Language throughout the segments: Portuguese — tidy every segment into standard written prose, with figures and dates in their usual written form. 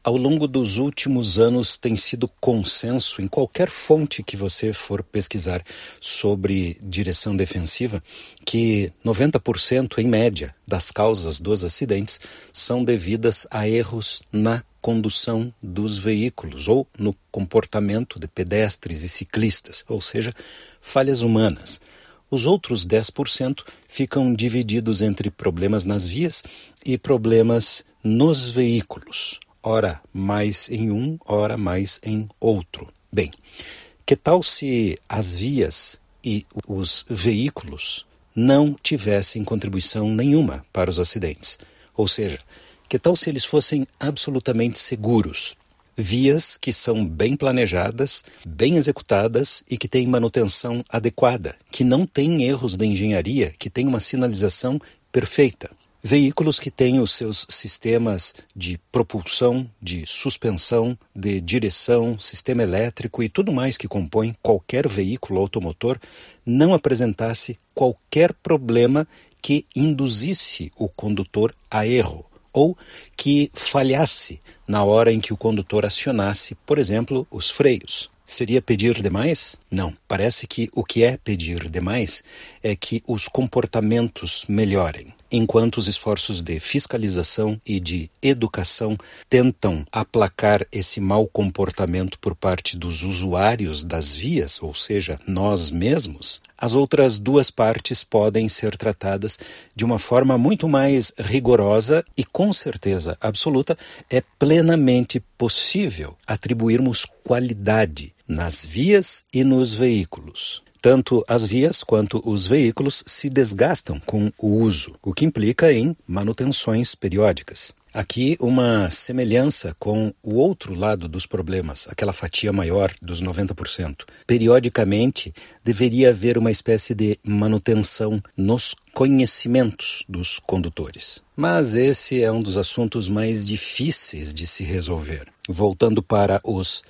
Ao longo dos últimos anos tem sido consenso em qualquer fonte que você for pesquisar sobre direção defensiva que 90% em média das causas dos acidentes são devidas a erros na condução dos veículos ou no comportamento de pedestres e ciclistas, ou seja, falhas humanas. Os outros 10% ficam divididos entre problemas nas vias e problemas nos veículos. Ora mais em um, ora mais em outro. Bem, que tal se as vias e os veículos não tivessem contribuição nenhuma para os acidentes? Ou seja, que tal se eles fossem absolutamente seguros? Vias que são bem planejadas, bem executadas e que têm manutenção adequada, que não têm erros de engenharia, que têm uma sinalização perfeita. Veículos que têm os seus sistemas de propulsão, de suspensão, de direção, sistema elétrico e tudo mais que compõe qualquer veículo automotor não apresentasse qualquer problema que induzisse o condutor a erro ou que falhasse na hora em que o condutor acionasse, por exemplo, os freios. Seria pedir demais? Não. Parece que o que é pedir demais é que os comportamentos melhorem, enquanto os esforços de fiscalização e de educação tentam aplacar esse mau comportamento por parte dos usuários das vias, ou seja, nós mesmos, as outras duas partes podem ser tratadas de uma forma muito mais rigorosa e, com certeza absoluta, é plenamente possível atribuirmos qualidade nas vias e nos veículos. Tanto as vias quanto os veículos se desgastam com o uso, o que implica em manutenções periódicas. Aqui uma semelhança com o outro lado dos problemas, aquela fatia maior dos 90%. Periodicamente deveria haver uma espécie de manutenção nos conhecimentos dos condutores. Mas esse é um dos assuntos mais difíceis de se resolver. Voltando para os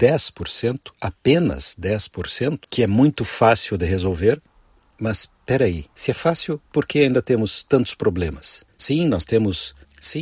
10%, apenas 10%, que é muito fácil de resolver, mas espera aí, se é fácil, por que ainda temos tantos problemas? Sim, nós temos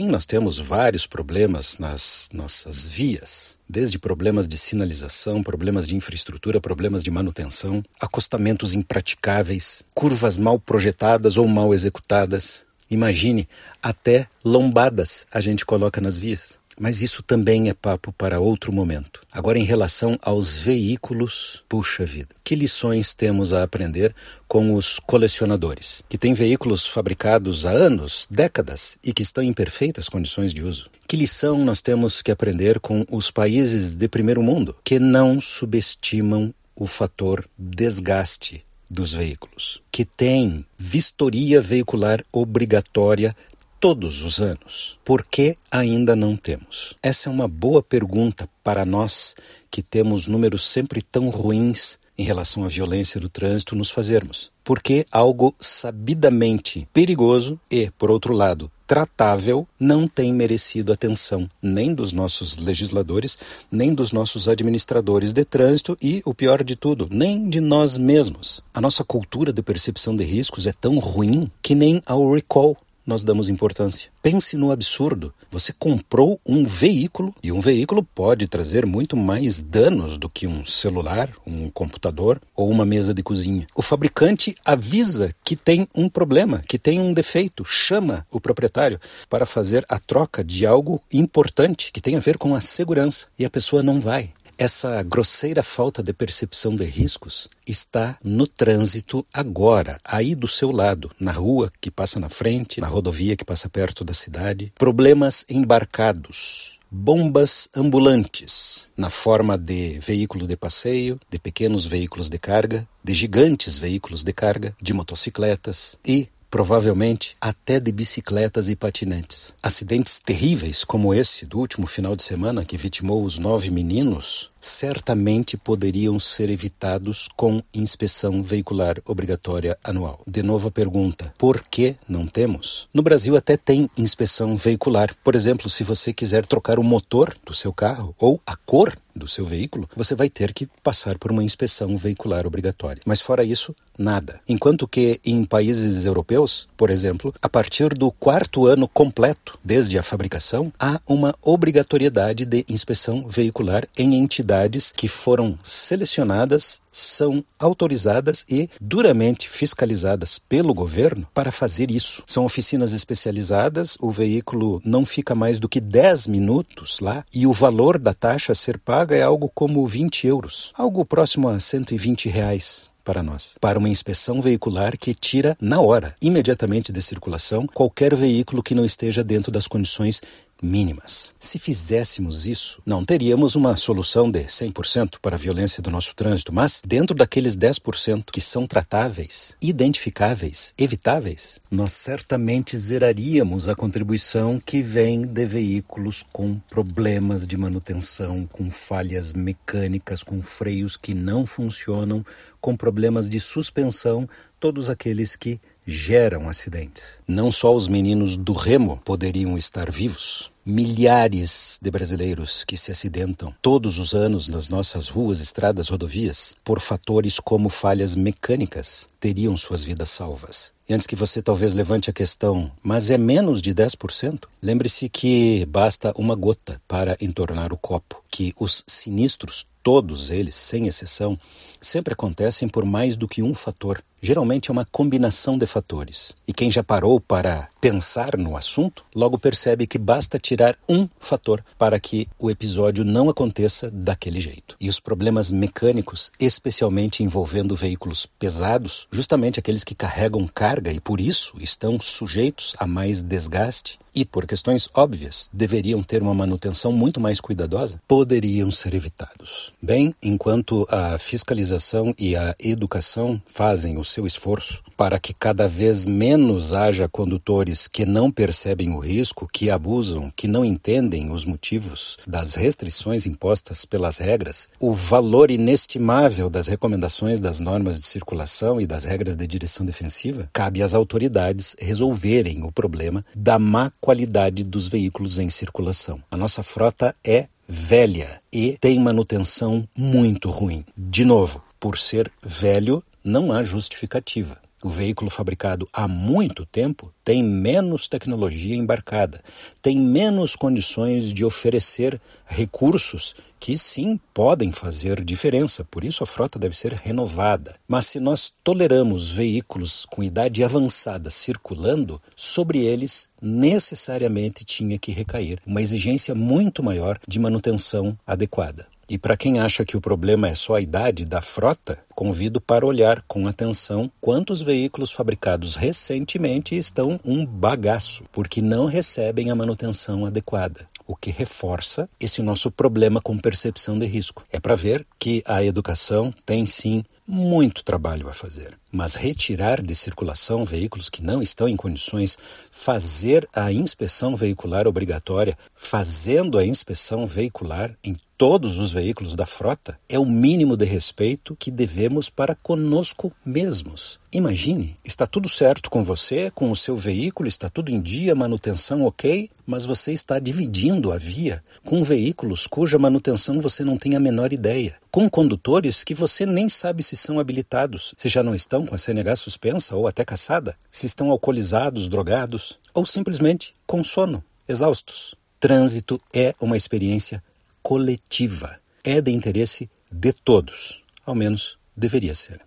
vários problemas nas nossas vias, desde problemas de sinalização, problemas de infraestrutura, problemas de manutenção, acostamentos impraticáveis, curvas mal projetadas ou mal executadas. Imagine, até lombadas a gente coloca nas vias. Mas isso também é papo para outro momento. Agora, em relação aos veículos, puxa vida, que lições temos a aprender com os colecionadores, que têm veículos fabricados há anos, décadas, e que estão em perfeitas condições de uso? Que lição nós temos que aprender com os países de primeiro mundo, que não subestimam o fator desgaste dos veículos, que têm vistoria veicular obrigatória todos os anos? Por que ainda não temos? Essa é uma boa pergunta para nós que temos números sempre tão ruins em relação à violência do trânsito nos fazermos. Por que algo sabidamente perigoso e, por outro lado, tratável não tem merecido atenção nem dos nossos legisladores, nem dos nossos administradores de trânsito e, o pior de tudo, nem de nós mesmos? A nossa cultura de percepção de riscos é tão ruim que nem ao recall nós damos importância. Pense no absurdo. Você comprou um veículo e um veículo pode trazer muito mais danos do que um celular, um computador ou uma mesa de cozinha. O fabricante avisa que tem um problema, que tem um defeito, chama o proprietário para fazer a troca de algo importante que tem a ver com a segurança e a pessoa não vai. Essa grosseira falta de percepção de riscos está no trânsito agora, aí do seu lado, na rua que passa na frente, na rodovia que passa perto da cidade. Problemas embarcados, bombas ambulantes, na forma de veículo de passeio, de pequenos veículos de carga, de gigantes veículos de carga, de motocicletas e provavelmente até de bicicletas e patinetes. Acidentes terríveis como esse do último final de semana que vitimou os 9 meninos certamente poderiam ser evitados com inspeção veicular obrigatória anual. De novo a pergunta, por que não temos? No Brasil até tem inspeção veicular. Por exemplo, se você quiser trocar o motor do seu carro ou a cor do seu veículo, você vai ter que passar por uma inspeção veicular obrigatória. Mas fora isso, nada. Enquanto que em países europeus, por exemplo, a partir do 4º ano completo, desde a fabricação, há uma obrigatoriedade de inspeção veicular em entidades que foram selecionadas, são autorizadas e duramente fiscalizadas pelo governo para fazer isso. São oficinas especializadas, o veículo não fica mais do que 10 minutos lá e o valor da taxa a ser paga é algo como 20 euros, algo próximo a R$120 para nós, para uma inspeção veicular que tira na hora, imediatamente de circulação, qualquer veículo que não esteja dentro das condições mínimas. Se fizéssemos isso, não teríamos uma solução de 100% para a violência do nosso trânsito, mas dentro daqueles 10% que são tratáveis, identificáveis, evitáveis, nós certamente zeraríamos a contribuição que vem de veículos com problemas de manutenção, com falhas mecânicas, com freios que não funcionam, com problemas de suspensão, todos aqueles que geram acidentes. Não só os meninos do remo poderiam estar vivos. Milhares de brasileiros que se acidentam todos os anos nas nossas ruas, estradas, rodovias, por fatores como falhas mecânicas, teriam suas vidas salvas. E antes que você talvez levante a questão, mas é menos de 10%? Lembre-se que basta uma gota para entornar o copo, que os sinistros, todos eles, sem exceção, sempre acontecem por mais do que um fator. Geralmente é uma combinação de fatores. E quem já parou para pensar no assunto, logo percebe que basta tirar um fator para que o episódio não aconteça daquele jeito. E os problemas mecânicos, especialmente envolvendo veículos pesados, justamente aqueles que carregam carga e por isso estão sujeitos a mais desgaste, e por questões óbvias deveriam ter uma manutenção muito mais cuidadosa, poderiam ser evitados. Bem, enquanto a fiscalização e a educação fazem o seu esforço para que cada vez menos haja condutores que não percebem o risco, que abusam, que não entendem os motivos das restrições impostas pelas regras, o valor inestimável das recomendações das normas de circulação e das regras de direção defensiva, cabe às autoridades resolverem o problema da má qualidade dos veículos em circulação. A nossa frota é velha e tem manutenção muito ruim. De novo, por ser velho, não há justificativa. O veículo fabricado há muito tempo tem menos tecnologia embarcada, tem menos condições de oferecer recursos que sim podem fazer diferença, por isso a frota deve ser renovada. Mas se nós toleramos veículos com idade avançada circulando, sobre eles necessariamente tinha que recair uma exigência muito maior de manutenção adequada. E para quem acha que o problema é só a idade da frota, convido para olhar com atenção quantos veículos fabricados recentemente estão um bagaço, porque não recebem a manutenção adequada, o que reforça esse nosso problema com percepção de risco. É para ver que a educação tem sim muito trabalho a fazer. Mas retirar de circulação veículos que não estão em condições, fazer a inspeção veicular obrigatória, fazendo a inspeção veicular em todos os veículos da frota, é o mínimo de respeito que devemos para conosco mesmos. Imagine, está tudo certo com você, com o seu veículo, está tudo em dia, manutenção ok, mas você está dividindo a via com veículos cuja manutenção você não tem a menor ideia, com condutores que você nem sabe se são habilitados, se já não estão com a CNH suspensa ou até cassada, se estão alcoolizados, drogados ou simplesmente com sono, exaustos. Trânsito é uma experiência coletiva, é de interesse de todos, ao menos deveria ser.